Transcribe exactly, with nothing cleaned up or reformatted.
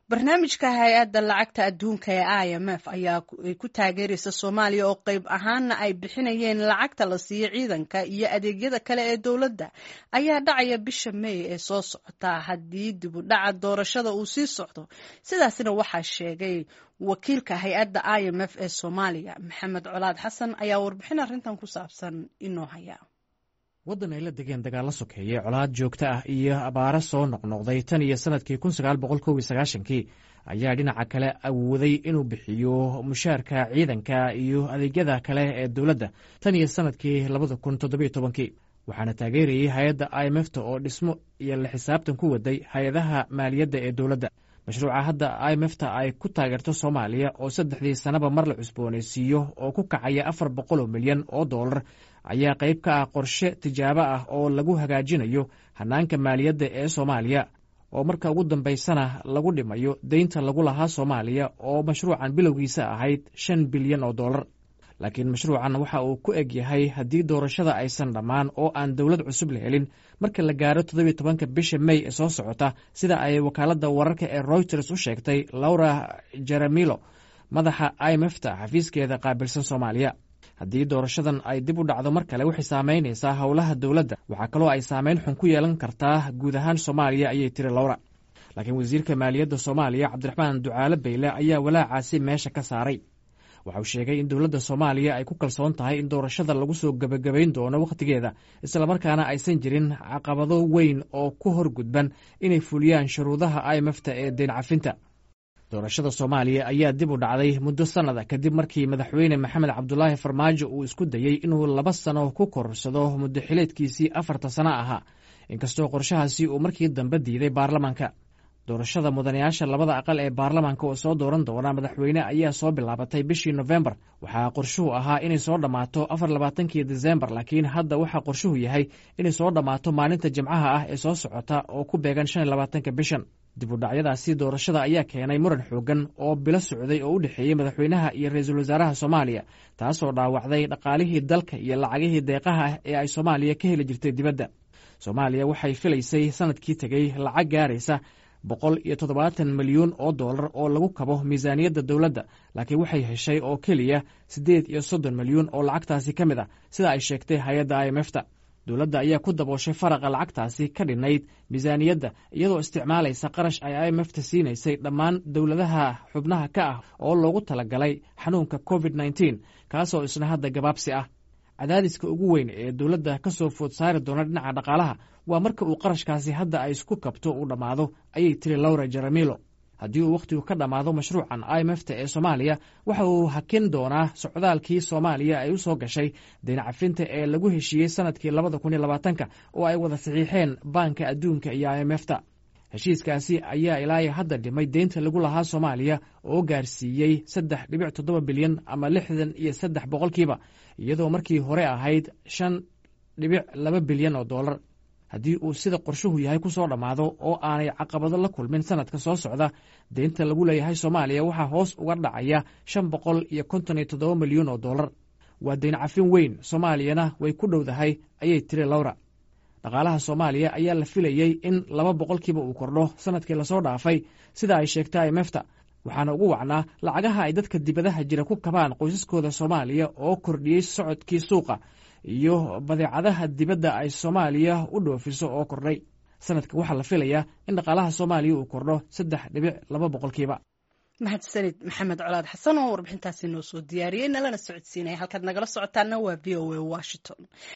barnaamijka hay-adda lacagta adduunka ee I M F ayaa ku taageeraysa Soomaaliya oo qayb ahaanna ay bixinayeen lacagta la siiyo ciidanka iyo adeegyada kale ee dowladda ayaa dhacaya bisha May ee soo socota haddii dib u dhaca doorashada uu sii socdo. Sidaasina waxaa sheegay wakiilka hay-adda I M F ee Soomaaliya Maxamed Colaad Xasan ayaa warbixin arrintan ku saabsan inoo haya. waddan ay la degeen dagaalo sokeeye colaad joogto ah iyo abaaro soo noqnoqday tan iyo sanadkii kun sagaal boqol kow iyo sagaashankii ayaa dhinaca kale awooday inuu bixiyo mushaarka ciidanka iyo adeegyada kale ee dowladda tan iyo sanadkii labada kun toddobiyo tobankii waxaana taageerayay hay-adda I M F ta oo dhismo iyo la xisaabtan ku waday hay-adaha maaliyadda ee dowladda. mashruuca hadda I M F ta ay ku taageerto Soomaaliya oo saddexdii sanaba mar la cusboonaysiiyo oo ku kacaya afar boqol oo milyan oo dollar ayaa qayb ka ah qorshe tijaabo ah oo lagu hagaajinayo hanaanka maaliyadda ee Soomaaliya oo marka ugu dambaysana lagu dhimayo deynta lagu lahaa Soomaaliya oo mashruucan bilowgiisa ahayd shan bilyan oo dollar. laakiin mashruucan waxa uu ku eg yahay haddii doorashada aysan dhammaan oo aan dowlad cusub la helin marka la gaaro toddobiyo tobanka bisha May ee soo socota, sida ay wakaaladda wararka ee Reuters u sheegtay Laura Jaramillo, madaxa I M F ta xafiiskeeda qaabilsan Soomaaliya. haddii doorashadan ay dib u dhacdo mar kale waxay saamaynaysaa howlaha dowladda, waxaa kaloo ay saamayn xun ku yeelan kartaa guud ahaan Soomaaliya, ayay tiri Laura. laakiin wasiirka maaliyadda Soomaaliya Cabdiraxmaan Ducaale Beyle ayaa walaacaasi meesha ka saaray. waxa uu sheegay in dowladda Soomaaliya ay ku kalsoon tahay in doorashada lagu soo gebagabayn doono wakhtigeeda, islamarkaana aysan jirin caqabado weyn oo ku horgudban inay fuliyaan shuruudaha I M F ta ee deyn cafinta. doorashada Soomaaliya ayaa dib u dhacday muddo sannada kadib markii madaxweyne Maxamed Cabdulaahi Farmaajo uu isku dayey inuu laba sano ku korsado muddo xileedkiisii afarta sano ahaa, inkastoo qorshahaasi uu markii dambe diiday baarlamaanka. doorashada mudanayaasha labada aqal ee baarlamaanka oo soo dooran doona madaxweyne ayaa soo bilaabatay bishii November. waxaa qorshuhu ahaa inay soo dhammaato afar iyo labaatankii December, laakiin hadda waxaa qorshuhu yahay inay soo dhammaato maalinta Jimcaha ah ee soo socota oo ku beegan shan iyo labaatanka bishan. dib u dhacyadaasi doorashada ayaa keenay muran xoogan oo bilo socday oo u dhexeeyey madaxweynaha iyo ra-iisul wasaaraha Soomaaliya, taasoo dhaawacday dhaqaalihii dalka iyo lacagihii deeqaha ah ee ay Soomaaliya ka heli jirtay dibadda. Soomaaliya waxay filaysay sanadkii tegey lacag gaaraysa boqol iyo toddobaatan milyuun oo dollar oo lagu kabo miisaaniyadda dowladda, laakiin waxay heshay oo keliya siddeed iyo soddon milyuun oo lacagtaasi ka mid ah, sida ay sheegtay hay-adda I M F ta. dowladda ayaa ku dabooshay faraqa lacagtaasi ka dhinayd miisaaniyadda iyadoo isticmaalaysa qarash ay I M F ta siinaysay dhammaan dowladaha xubnaha ka ah oo loogu talagalay xanuunka covid nneteen, kaasoo isna hadda gabaabsi ah. cadaadiska ugu weyn ee dowladda ka soo food saari doona dhinaca dhaqaalaha waa marka uu qarashkaasi hadda ay isku kabto uu dhammaado, ayay tiri Laura Jaramillo. haddii uu wakhtigu ka dhammaado mashruucan I M F ta ee Soomaaliya, waxa uu hakin doonaa socdaalkii Soomaaliya ay u soo gashay deyn cafinta ee lagu heshiiyey sanadkii labada kun iyo labaatanka oo ay wada saxiixeen Baanka Adduunka iyo I M F ta. heshiiskaasi ayaa ilaa hadda dhimay deynta lagu lahaa Soomaaliya oo gaarsiiyey saddex dhibic toddoba bilyan ama lixdan iyo saddex boqolkiiba, iyadoo markii hore ahayd shan dhibic laba bilyan oo dollar. haddii uu sida qorshuhu yahay ku soo dhammaado oo aanay caqabado la kulmin sanadka soo socda, deynta lagu leeyahay Soomaaliya waxaa hoos uga dhacaya shan boqol iyo konton iyo toddoba milyuun oo dollar. waa deyn cafin weyn, Soomaaliyana way ku dhowdahay, ayay tiri Laura. dhaqaalaha Soomaaliya ayaa la filayey in laba boqolkiiba uu kordho sanadkii lasoo dhaafay, sida ay sheegtay I M F ta, waxaana ugu wacnaa lacagaha ay dadka dibadaha jira ku kabaan qoysaskooda Soomaaliya oo kordhiyey socodkii suuqa iyo badeecadaha dibadda ay Soomaaliya u dhoofiso oo kordhay. sanadka waxaa la filayaa in dhaqaalaha Soomaaliya uu kordho saddex dhibic laba boqolkiiba. mahadsanid Maxamed Colaad Xasan oo warbixintaasi noo soo diyaariyey nalana socodsiinaya. halkaad nagala socotaana waa V O A Washington.